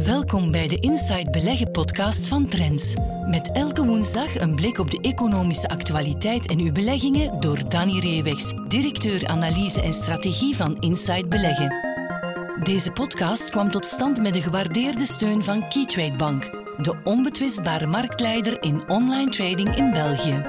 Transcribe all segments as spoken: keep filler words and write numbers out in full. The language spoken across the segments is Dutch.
Welkom bij de Inside Beleggen podcast van Trends. Met elke woensdag een blik op de economische actualiteit en uw beleggingen door Danny Reewegs, directeur analyse en strategie van Inside Beleggen. Deze podcast kwam tot stand met de gewaardeerde steun van Keytrade Bank, de onbetwistbare marktleider in online trading in België.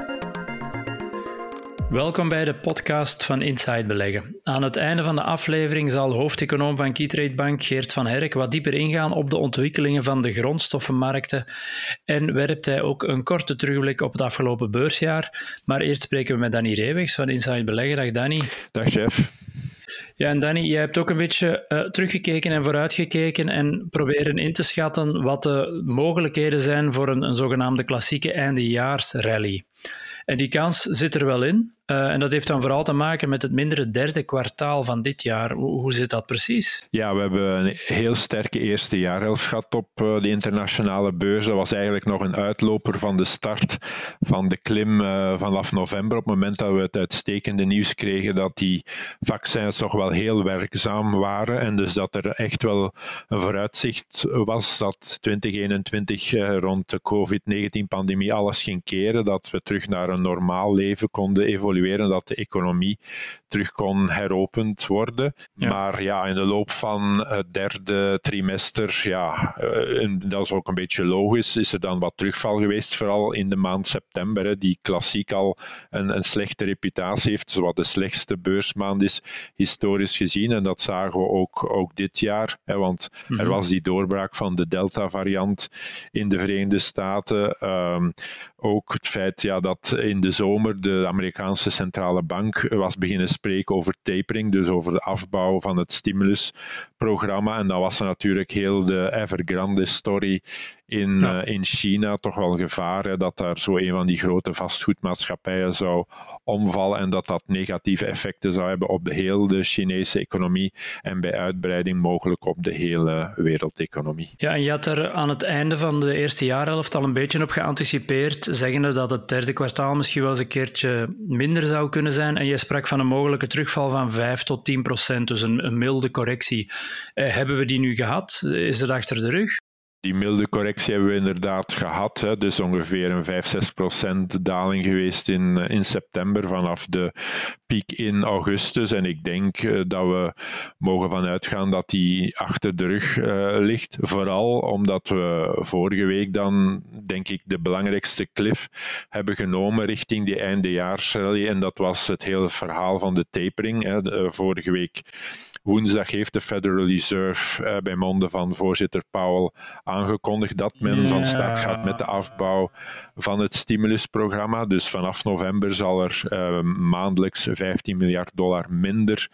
Welkom bij de podcast van Inside Beleggen. Aan het einde van de aflevering zal hoofdeconoom van Keytrade Bank, Geert van Herk, wat dieper ingaan op de ontwikkelingen van de grondstoffenmarkten en werpt hij ook een korte terugblik op het afgelopen beursjaar. Maar eerst spreken we met Danny Reewegs van Inside Beleggen. Dag Danny. Dag chef. Ja, en Danny, jij hebt ook een beetje uh, teruggekeken en vooruitgekeken en proberen in te schatten wat de mogelijkheden zijn voor een, een zogenaamde klassieke eindejaarsrally. En die kans zit er wel in. Uh, en dat heeft dan vooral te maken met het mindere derde kwartaal van dit jaar. Hoe, hoe zit dat precies? Ja, we hebben een heel sterke eerste jaarhelft gehad op uh, de internationale beurs. Dat was eigenlijk nog een uitloper van de start van de klim uh, vanaf november. Op het moment dat we het uitstekende nieuws kregen dat die vaccins toch wel heel werkzaam waren. En dus dat er echt wel een vooruitzicht was dat twintig eenentwintig uh, rond de covid negentien-pandemie alles ging keren. Dat we terug naar een normaal leven konden evolueren. Dat de economie terug kon heropend worden. Ja. Maar ja, in de loop van het derde trimester, ja, en dat is ook een beetje logisch, is er dan wat terugval geweest, vooral in de maand september, hè, die klassiek al een, een slechte reputatie heeft, zowat de slechtste beursmaand is, historisch gezien. En dat zagen we ook, ook dit jaar, hè, want mm-hmm. er was die doorbraak van de Delta-variant in de Verenigde Staten. Um, ook het feit ja, dat in de zomer de Amerikaanse centrale bank was beginnen spreken over tapering, dus over de afbouw van het stimulusprogramma. En dan was er natuurlijk heel de Evergrande story in, ja. uh, in China, toch wel gevaar, hè, dat daar zo een van die grote vastgoedmaatschappijen zou omvallen en dat dat negatieve effecten zou hebben op de hele de Chinese economie en bij uitbreiding mogelijk op de hele wereldeconomie. Ja, en je had er aan het einde van de eerste jaarhelft al een beetje op geanticipeerd, zeggende dat het derde kwartaal misschien wel eens een keertje minder zou kunnen zijn. En je sprak van een mogelijke terugval van vijf tot tien procent, dus een, een milde correctie. Eh, hebben we die nu gehad? Is het achter de rug? Die milde correctie hebben we inderdaad gehad, hè. Dus ongeveer een vijf tot zes procent daling geweest in, in september vanaf de piek in augustus. En ik denk uh, dat we mogen vanuit gaan dat die achter de rug uh, ligt. Vooral omdat we vorige week dan, denk ik, de belangrijkste cliff hebben genomen richting die eindejaarsrally. En dat was het hele verhaal van de tapering, hè. De, uh, vorige week woensdag heeft de Federal Reserve uh, bij monden van voorzitter Powell aangekondigd dat men ja. van start gaat met de afbouw van het stimulusprogramma. Dus vanaf november zal er uh, maandelijks vijftien miljard dollar minder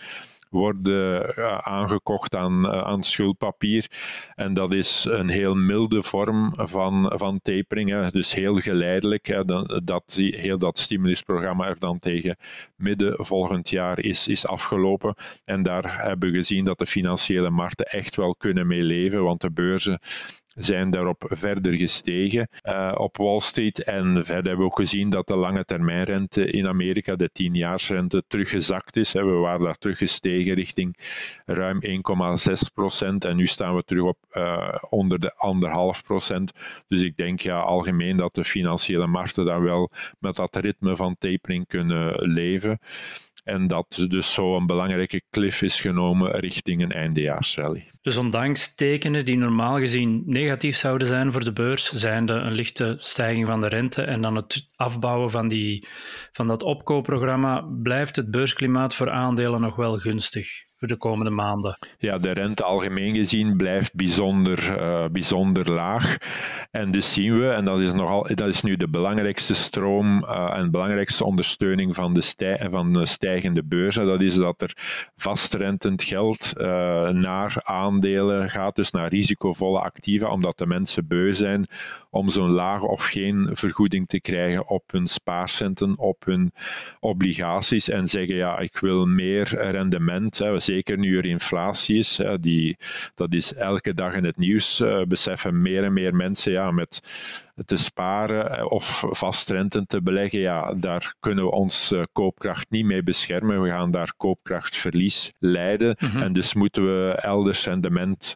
worden uh, aangekocht aan, uh, aan schuldpapier. En dat is een heel milde vorm van, van tapering. Hè. Dus heel geleidelijk. Hè, dat, dat, heel dat stimulusprogramma er dan tegen midden volgend jaar is, is afgelopen. En daar hebben we gezien dat de financiële markten echt wel kunnen mee leven, want de beurzen zijn daarop verder gestegen uh, op Wall Street. En verder hebben we ook gezien dat de lange termijnrente in Amerika, de tienjaarsrente, teruggezakt is. We waren daar teruggestegen richting ruim één komma zes procent en nu staan we terug op uh, onder de anderhalf procent. Dus ik denk ja, algemeen dat de financiële markten daar wel met dat ritme van tapering kunnen leven. En dat dus zo een belangrijke cliff is genomen richting een eindejaarsrally. Dus ondanks tekenen die normaal gezien negatief zouden zijn voor de beurs, zijnde een lichte stijging van de rente en dan het afbouwen van, die, van dat opkoopprogramma, blijft het beursklimaat voor aandelen nog wel gunstig voor de komende maanden? Ja, de rente algemeen gezien blijft bijzonder, uh, bijzonder laag. En dus zien we, en dat is, nogal, dat is nu de belangrijkste stroom uh, en de belangrijkste ondersteuning van de, stij, van de stijgende beurzen, dat is dat er vastrentend geld uh, naar aandelen gaat, dus naar risicovolle activa, omdat de mensen beu zijn om zo'n lage of geen vergoeding te krijgen op hun spaarcenten, op hun obligaties en zeggen, ja, ik wil meer rendement, hè. Zeker nu er inflatie is, hè, die, dat is elke dag in het nieuws, uh, beseffen meer en meer mensen ja, met te sparen of vastrenten te beleggen, ja, daar kunnen we ons uh, koopkracht niet mee beschermen. We gaan daar koopkrachtverlies lijden. Mm-hmm. En dus moeten we elders rendement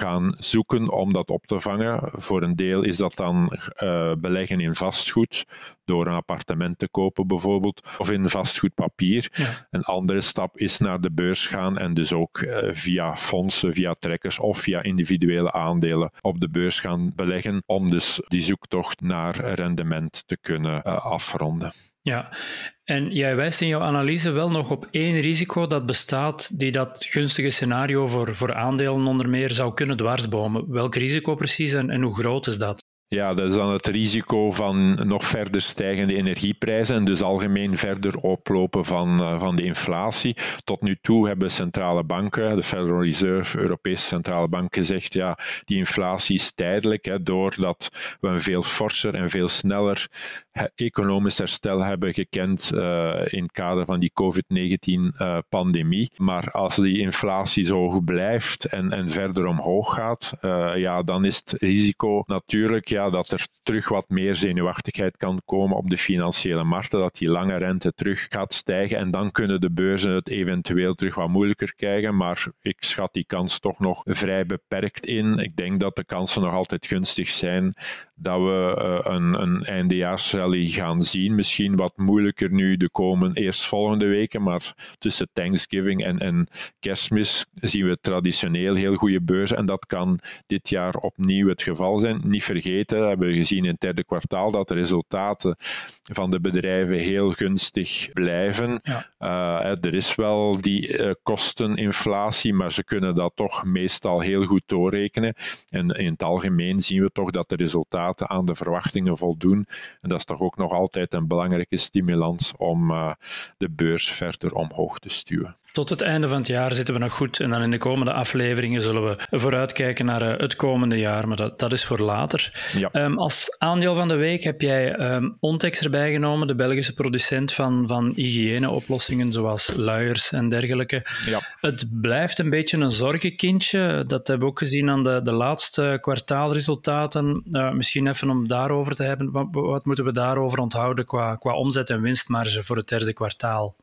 gaan zoeken om dat op te vangen. Voor een deel is dat dan uh, beleggen in vastgoed, door een appartement te kopen bijvoorbeeld, of in vastgoedpapier. Ja. Een andere stap is naar de beurs gaan en dus ook uh, via fondsen, via trekkers of via individuele aandelen op de beurs gaan beleggen, om dus die zoektocht naar rendement te kunnen uh, afronden. Ja, en jij wijst in jouw analyse wel nog op één risico dat bestaat, die dat gunstige scenario voor, voor aandelen onder meer zou kunnen dwarsbomen. Welk risico precies en, en hoe groot is dat? Ja, dat is dan het risico van nog verder stijgende energieprijzen en dus algemeen verder oplopen van, van de inflatie. Tot nu toe hebben centrale banken, de Federal Reserve, Europese centrale bank, gezegd ja, die inflatie is tijdelijk, hè, doordat we een veel forser en veel sneller economisch herstel hebben gekend uh, in het kader van die covid negentien-pandemie. Uh, maar als die inflatie zo hoog blijft en, en verder omhoog gaat, uh, ja, dan is het risico natuurlijk ja, dat er terug wat meer zenuwachtigheid kan komen op de financiële markten, dat die lange rente terug gaat stijgen en dan kunnen de beurzen het eventueel terug wat moeilijker krijgen, maar ik schat die kans toch nog vrij beperkt in. Ik denk dat de kansen nog altijd gunstig zijn dat we uh, een, een eindejaarsrally gaan zien. Misschien wat moeilijker nu de komende, eerst volgende weken, maar tussen Thanksgiving en, en Kerstmis zien we traditioneel heel goede beurzen en dat kan dit jaar opnieuw het geval zijn. Niet vergeten, we hebben gezien in het derde kwartaal dat de resultaten van de bedrijven heel gunstig blijven. Ja. Uh, er is wel die uh, kosteninflatie, maar ze kunnen dat toch meestal heel goed doorrekenen. En in het algemeen zien we toch dat de resultaten aan de verwachtingen voldoen. En dat is toch ook nog altijd een belangrijke stimulans om uh, de beurs verder omhoog te stuwen. Tot het einde van het jaar zitten we nog goed en dan in de komende afleveringen zullen we vooruitkijken naar uh, het komende jaar, maar dat, dat is voor later. Ja. Um, als aandeel van de week heb jij um, Ontex erbij genomen, de Belgische producent van, van hygiëneoplossingen zoals luiers en dergelijke. Ja. Het blijft een beetje een zorgenkindje, dat hebben we ook gezien aan de, de laatste kwartaalresultaten. Uh, misschien even om daarover te hebben, wat, wat moeten we daarover onthouden qua, qua omzet en winstmarge voor het derde kwartaal?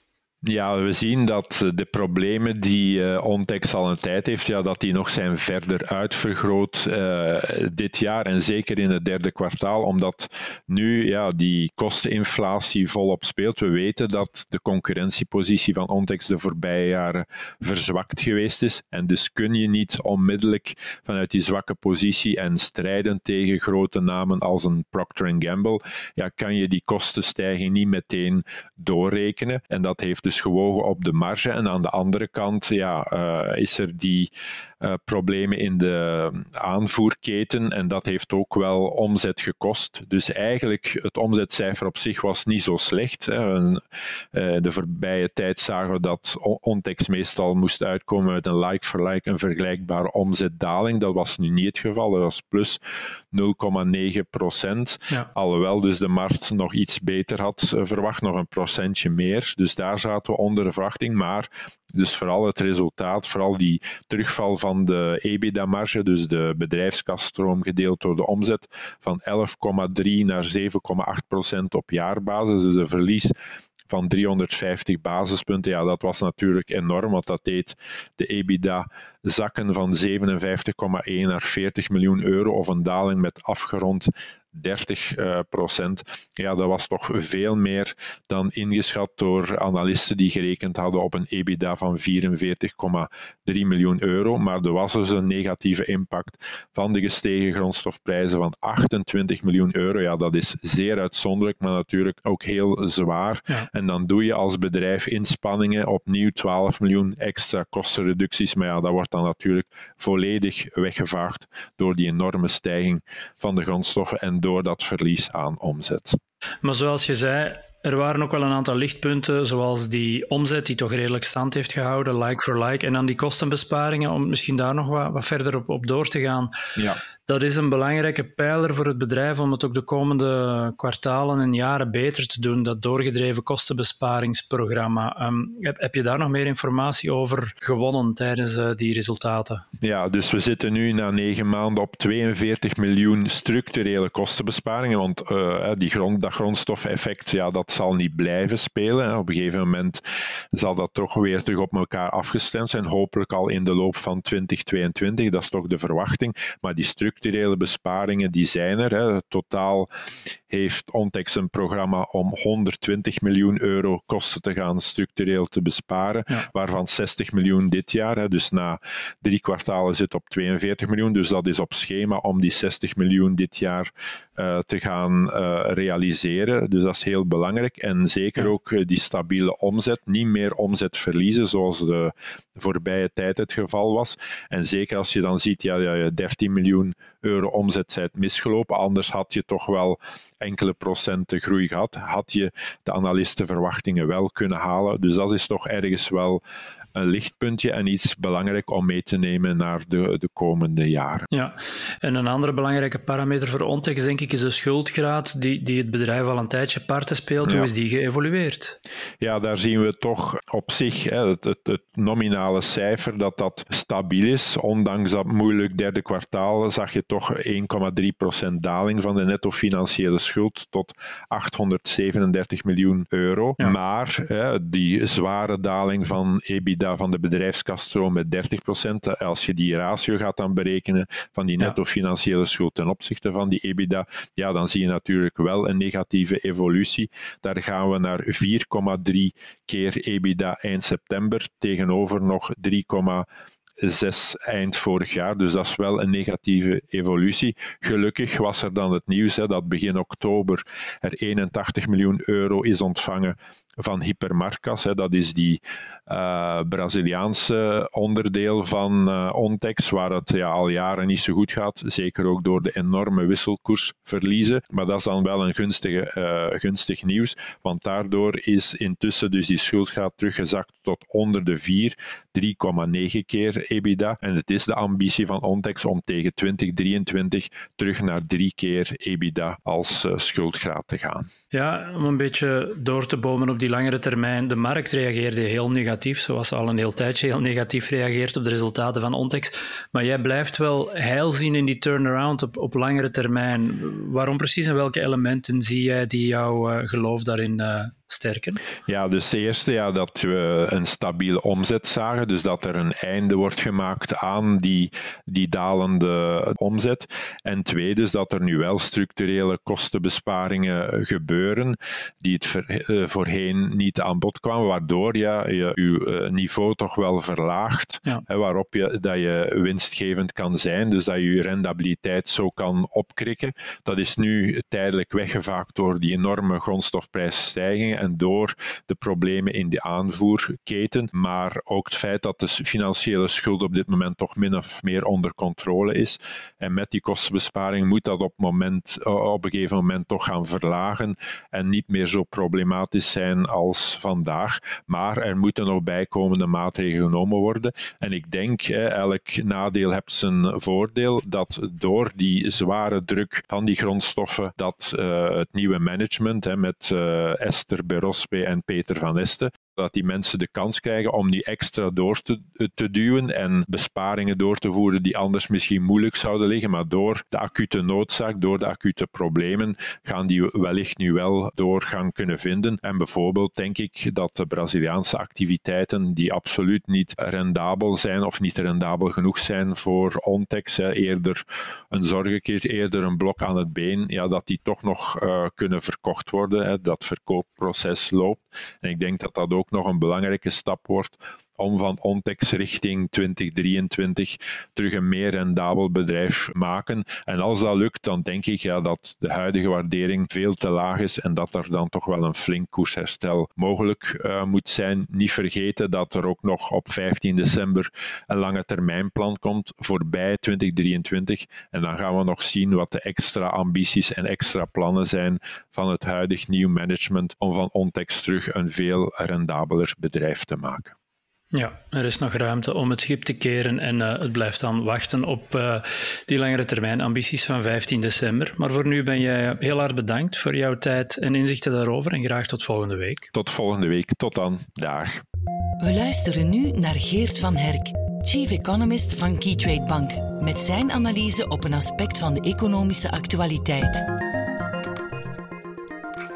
Ja, we zien dat de problemen die uh, Ontex al een tijd heeft, ja, dat die nog zijn verder uitvergroot uh, dit jaar en zeker in het derde kwartaal, omdat nu ja, die kosteninflatie volop speelt. We weten dat de concurrentiepositie van Ontex de voorbije jaren verzwakt geweest is en dus kun je niet onmiddellijk vanuit die zwakke positie en strijden tegen grote namen als een Procter en Gamble, ja, kan je die kostenstijging niet meteen doorrekenen en dat heeft dus gewogen op de marge. En aan de andere kant ja, uh, is er die uh, problemen in de aanvoerketen en dat heeft ook wel omzet gekost. Dus eigenlijk het omzetcijfer op zich was niet zo slecht. Hè. En, uh, de voorbije tijd zagen we dat Ontex meestal moest uitkomen met een like-for-like, een vergelijkbare omzetdaling. Dat was nu niet het geval. Dat was plus nul komma negen procent. Ja. Alhoewel dus de markt nog iets beter had uh, verwacht, nog een procentje meer. Dus daar zaten we onder de verwachting, maar dus vooral het resultaat, vooral die terugval van de EBITDA-marge, dus de bedrijfskasstroom gedeeld door de omzet, van elf komma drie naar zeven komma acht procent op jaarbasis, dus een verlies van driehonderdvijftig basispunten. Ja, dat was natuurlijk enorm, want dat deed de EBITDA zakken van zevenenvijftig komma één naar veertig miljoen euro, of een daling met afgerond dertig procent. Ja, dat was toch veel meer dan ingeschat door analisten die gerekend hadden op een EBITDA van vierenveertig komma drie miljoen euro. Maar er was dus een negatieve impact van de gestegen grondstofprijzen van achtentwintig miljoen euro. Ja, dat is zeer uitzonderlijk, maar natuurlijk ook heel zwaar. Ja. En dan doe je als bedrijf inspanningen, opnieuw twaalf miljoen extra kostenreducties. Maar ja, dat wordt dan natuurlijk volledig weggevaagd door die enorme stijging van de grondstoffen en door dat verlies aan omzet. Maar zoals je zei, er waren ook wel een aantal lichtpunten, zoals die omzet die toch redelijk stand heeft gehouden, like for like, en dan die kostenbesparingen, om misschien daar nog wat, wat verder op, op door te gaan. Ja. Dat is een belangrijke pijler voor het bedrijf om het ook de komende kwartalen en jaren beter te doen, dat doorgedreven kostenbesparingsprogramma. Um, heb, heb je daar nog meer informatie over gewonnen tijdens uh, die resultaten? Ja, dus we zitten nu na negen maanden op tweeënveertig miljoen structurele kostenbesparingen, want uh, die grond, dat grondstofeffect, ja, dat dat zal niet blijven spelen. Op een gegeven moment zal dat toch weer terug op elkaar afgestemd zijn, hopelijk al in de loop van twintig tweeëntwintig, dat is toch de verwachting. Maar die structurele besparingen, die zijn er. Hè. Totaal heeft Ontex een programma om honderdtwintig miljoen euro kosten te gaan structureel te besparen, ja. waarvan zestig miljoen dit jaar. Hè. Dus na drie kwartalen zit op tweeënveertig miljoen, dus dat is op schema om die zestig miljoen dit jaar uh, te gaan uh, realiseren. Dus dat is heel belangrijk. En zeker ook uh, die stabiele omzet, niet meer omzet verliezen, zoals de voorbije tijd het geval was. En zeker als je dan ziet, ja, ja dertien miljoen euro omzet zijn misgelopen, anders had je toch wel enkele procenten groei gehad, had je de analistenverwachtingen wel kunnen halen. Dus dat is toch ergens wel een lichtpuntje en iets belangrijk om mee te nemen naar de, de komende jaren. Ja, en een andere belangrijke parameter voor Ontex, denk ik, is de schuldgraad die, die het bedrijf al een tijdje parten speelt. Ja. Hoe is die geëvolueerd? Ja, daar zien we toch op zich hè, het, het, het nominale cijfer dat dat stabiel is. Ondanks dat moeilijk derde kwartaal zag je toch één komma drie procent daling van de netto financiële schuld tot achthonderdzevenendertig miljoen euro. Ja. Maar hè, die zware daling van EBITDA van de bedrijfskasstroom met dertig procent, als je die ratio gaat dan berekenen van die netto financiële schuld ten opzichte van die EBITDA, ja, dan zie je natuurlijk wel een negatieve evolutie. Daar gaan we naar vier komma drie keer EBITDA eind september, tegenover nog drie komma zes eind vorig jaar, dus dat is wel een negatieve evolutie. Gelukkig was er dan het nieuws hè, dat begin oktober er eenentachtig miljoen euro is ontvangen van Hypermarcas. Hè. Dat is die uh, Braziliaanse onderdeel van uh, Ontex, waar het ja, al jaren niet zo goed gaat, zeker ook door de enorme wisselkoersverliezen. Maar dat is dan wel een gunstige, uh, gunstig nieuws, want daardoor is intussen dus die schuldgraad teruggezakt tot onder de vier, drie komma negen keer EBITDA. En het is de ambitie van Ontex om tegen twintig drieëntwintig terug naar drie keer EBITDA als uh, schuldgraad te gaan. Ja, om een beetje door te bomen op die langere termijn. De markt reageerde heel negatief, zoals al een heel tijdje heel negatief reageert op de resultaten van Ontex. Maar jij blijft wel heil zien in die turnaround op, op langere termijn. Waarom precies en welke elementen zie jij die jouw uh, geloof daarin uh, sterken? Ja, dus het eerste, ja, dat we een stabiele omzet zagen, dus dat er een einde wordt gemaakt aan die, die dalende omzet. En twee, dus dat er nu wel structurele kostenbesparingen gebeuren, die het ver, uh, voorheen niet aan bod kwamen, waardoor ja, je je uh, niveau toch wel verlaagt, ja. hè, waarop je, dat je winstgevend kan zijn, dus dat je je rendabiliteit zo kan opkrikken. Dat is nu tijdelijk weggevaagd door die enorme grondstofprijsstijgingen en door de problemen in de aanvoerketen, maar ook het feit dat de financiële schuld op dit moment toch min of meer onder controle is. En met die kostenbesparing moet dat op, moment, op een gegeven moment toch gaan verlagen en niet meer zo problematisch zijn als vandaag. Maar er moeten nog bijkomende maatregelen genomen worden. En ik denk, elk nadeel heeft zijn voordeel, dat door die zware druk van die grondstoffen, dat uh, het nieuwe management met uh, Esther Berospe en Peter van Este, dat die mensen de kans krijgen om die extra door te, te duwen en besparingen door te voeren die anders misschien moeilijk zouden liggen, maar door de acute noodzaak, door de acute problemen, gaan die wellicht nu wel doorgang kunnen vinden. En bijvoorbeeld denk ik dat de Braziliaanse activiteiten, die absoluut niet rendabel zijn of niet rendabel genoeg zijn voor Ontex, hè, eerder een zorgenkist, eerder een blok aan het been, ja, dat die toch nog uh, kunnen verkocht worden. Hè, dat verkoopproces loopt. En ik denk dat dat ook nog een belangrijke stap wordt om van Ontex richting twintig drieëntwintig terug een meer rendabel bedrijf maken. En als dat lukt, dan denk ik ja, dat de huidige waardering veel te laag is en dat er dan toch wel een flink koersherstel mogelijk uh, moet zijn. Niet vergeten dat er ook nog op vijftien december een lange termijnplan komt voorbij twintig drieëntwintig. En dan gaan we nog zien wat de extra ambities en extra plannen zijn van het huidig nieuw management om van Ontex terug een veel rendabeler bedrijf te maken. Ja, er is nog ruimte om het schip te keren en uh, het blijft dan wachten op uh, die langere termijn ambities van vijftien december. Maar voor nu ben jij heel hard bedankt voor jouw tijd en inzichten daarover en graag tot volgende week. Tot volgende week. Tot dan. Dag. We luisteren nu naar Geert van Herk, Chief Economist van Keytrade Bank, met zijn analyse op een aspect van de economische actualiteit.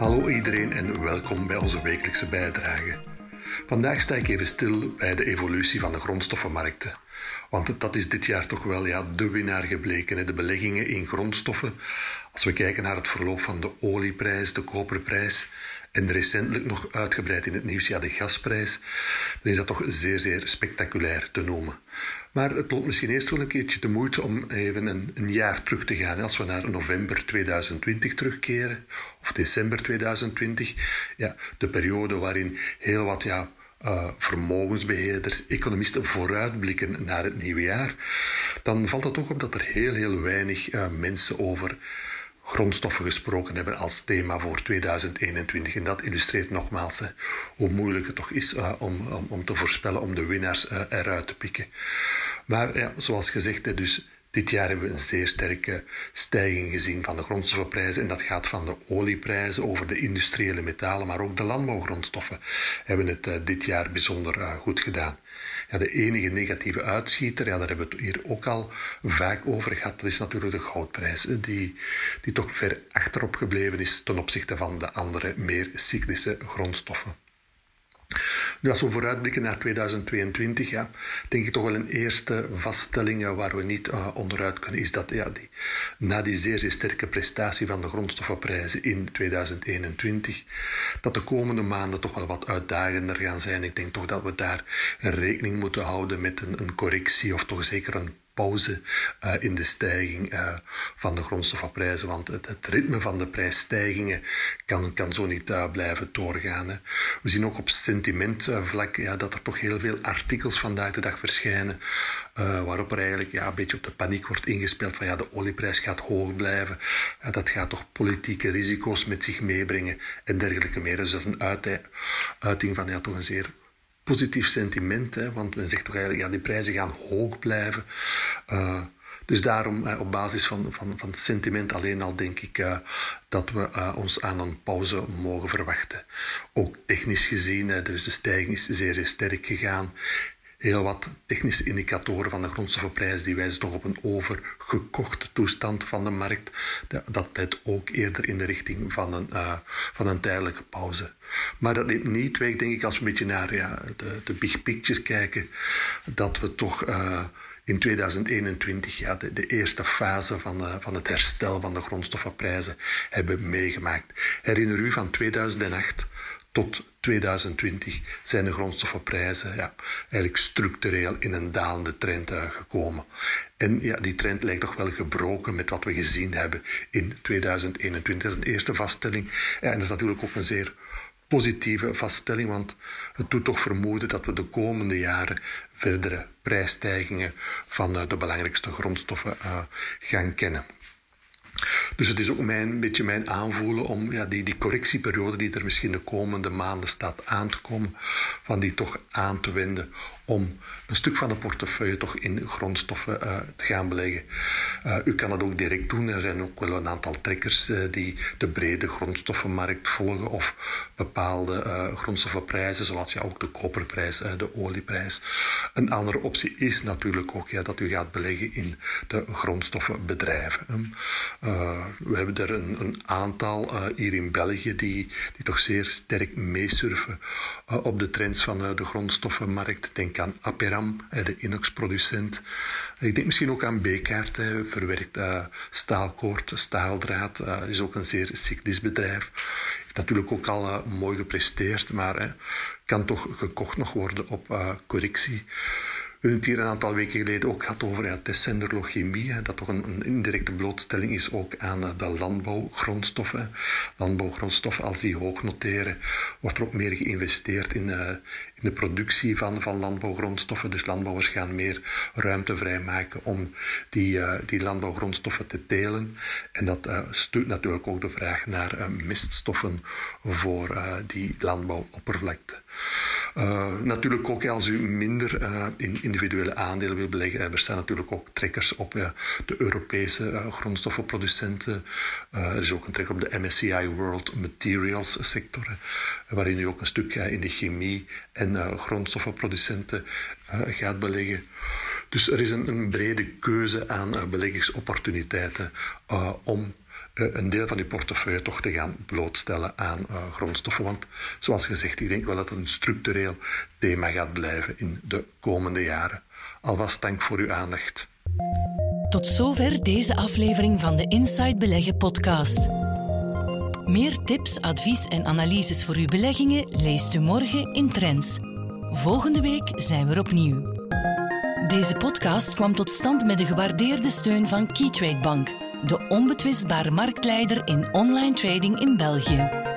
Hallo iedereen en welkom bij onze wekelijkse bijdrage. Vandaag sta ik even stil bij de evolutie van de grondstoffenmarkten. Want dat is dit jaar toch wel ja, de winnaar gebleken, hè? De beleggingen in grondstoffen. Als we kijken naar het verloop van de olieprijs, de koperprijs en recentelijk nog uitgebreid in het nieuws, ja, de gasprijs, dan is dat toch zeer, zeer spectaculair te noemen. Maar het loont misschien eerst wel een keertje de moeite om even een, een jaar terug te gaan. Als we naar november tweeduizend twintig terugkeren, of december tweeduizend twintig, ja, de periode waarin heel wat ja, uh, vermogensbeheerders, economisten vooruitblikken naar het nieuwe jaar, dan valt het ook op dat er heel, heel weinig uh, mensen over grondstoffen gesproken hebben als thema voor tweeduizend eenentwintig. En dat illustreert nogmaals hè, hoe moeilijk het toch is uh, om, om, om te voorspellen, om de winnaars uh, eruit te pikken. Maar ja, zoals gezegd, hè, dus dit jaar hebben we een zeer sterke stijging gezien van de grondstoffenprijzen. En dat gaat van de olieprijzen over de industriële metalen, maar ook de landbouwgrondstoffen hebben het uh, dit jaar bijzonder uh, goed gedaan. Ja, de enige negatieve uitschieter, ja, daar hebben we het hier ook al vaak over gehad, dat is natuurlijk de goudprijs, die, die toch ver achterop gebleven is ten opzichte van de andere meer cyclische grondstoffen. Nu, als we vooruitblikken naar tweeduizend tweeëntwintig, ja, denk ik toch wel een eerste vaststelling waar we niet uh, onderuit kunnen, is dat ja, die, na die zeer, zeer sterke prestatie van de grondstoffenprijzen in tweeduizend eenentwintig, dat de komende maanden toch wel wat uitdagender gaan zijn. Ik denk toch dat we daar rekening moeten houden met een, een correctie of toch zeker een pauze uh, in de stijging uh, van de grondstoffenprijzen, want het, het ritme van de prijsstijgingen kan, kan zo niet uh, blijven doorgaan. Hè. We zien ook op sentimentvlak uh, ja, dat er toch heel veel artikels vandaag de dag verschijnen, uh, waarop er eigenlijk ja, een beetje op de paniek wordt ingespeeld van ja, de olieprijs gaat hoog blijven, uh, dat gaat toch politieke risico's met zich meebrengen en dergelijke meer. Dus dat is een uiting, uiting van ja, toch een zeer positief sentiment, hè, want men zegt toch eigenlijk, ja, die prijzen gaan hoog blijven. Uh, dus daarom, uh, op basis van, van, van het sentiment alleen al, denk ik uh, dat we uh, ons aan een pauze mogen verwachten. Ook technisch gezien, uh, dus de stijging is zeer, zeer sterk gegaan. Heel wat technische indicatoren van de grondstoffenprijs die wijzen toch op een overgekochte toestand van de markt. Dat pleit ook eerder in de richting van een, uh, van een tijdelijke pauze. Maar dat neemt niet weg, denk ik, als we een beetje naar ja, de, de big picture kijken, dat we toch uh, in tweeduizend eenentwintig ja, de, de eerste fase van, uh, van het herstel van de grondstoffenprijzen hebben meegemaakt. Herinner u, van tweeduizend acht tot tweeduizend twintig zijn de grondstoffenprijzen ja, eigenlijk structureel in een dalende trend uh, gekomen. En ja, die trend lijkt toch wel gebroken met wat we gezien hebben in tweeduizend eenentwintig. Dat is de eerste vaststelling. Ja, en dat is natuurlijk ook een zeer positieve vaststelling, want het doet toch vermoeden dat we de komende jaren verdere prijsstijgingen van uh, de belangrijkste grondstoffen uh, gaan kennen. Dus het is ook mijn, een beetje mijn aanvoelen om ja, die, die correctieperiode die er misschien de komende maanden staat aan te komen, van die toch aan te wenden om een stuk van de portefeuille toch in grondstoffen uh, te gaan beleggen. Uh, u kan dat ook direct doen. Er zijn ook wel een aantal trekkers uh, die de brede grondstoffenmarkt volgen of bepaalde uh, grondstoffenprijzen, zoals ja, ook de koperprijs, uh, de olieprijs. Een andere optie is natuurlijk ook ja, dat u gaat beleggen in de grondstoffenbedrijven. Uh, we hebben er een, een aantal uh, hier in België die, die toch zeer sterk meesurfen uh, op de trends van uh, de grondstoffenmarkt. Denk aan Aperam, de inoxproducent. Ik denk misschien ook aan Bekaert, verwerkt uh, staalkoord, staaldraad. Uh, is ook een zeer cyclisch bedrijf. Heeft natuurlijk ook al uh, mooi gepresteerd, maar uh, kan toch gekocht nog worden op uh, correctie. We hebben het hier een aantal weken geleden ook gehad over ja, Tessenderlo-chemie, dat toch een, een indirecte blootstelling is ook aan uh, de landbouwgrondstoffen. Landbouwgrondstoffen, als die hoog noteren, wordt er ook meer geïnvesteerd in, uh, in de productie van, van landbouwgrondstoffen. Dus landbouwers gaan meer ruimte vrijmaken om die, uh, die landbouwgrondstoffen te telen. En dat uh, stuurt natuurlijk ook de vraag naar uh, meststoffen voor uh, die landbouwoppervlakte. Uh, natuurlijk ook als u minder uh, in individuele aandelen wil beleggen. Er staan natuurlijk ook trekkers op uh, de Europese uh, grondstoffenproducenten. Uh, er is ook een trek op de M S C I World Materials sector, uh, waarin u ook een stuk uh, in de chemie en uh, grondstoffenproducenten uh, gaat beleggen. Dus er is een, een brede keuze aan uh, beleggingsopportuniteiten uh, om uh, een deel van je portefeuille toch te gaan blootstellen aan uh, grondstoffen. Want zoals gezegd, ik denk wel dat het een structureel thema gaat blijven in de komende jaren. Alvast dank voor uw aandacht. Tot zover deze aflevering van de Inside Beleggen podcast. Meer tips, advies en analyses voor uw beleggingen leest u morgen in Trends. Volgende week zijn we er opnieuw. Deze podcast kwam tot stand met de gewaardeerde steun van Keytrade Bank, de onbetwistbare marktleider in online trading in België.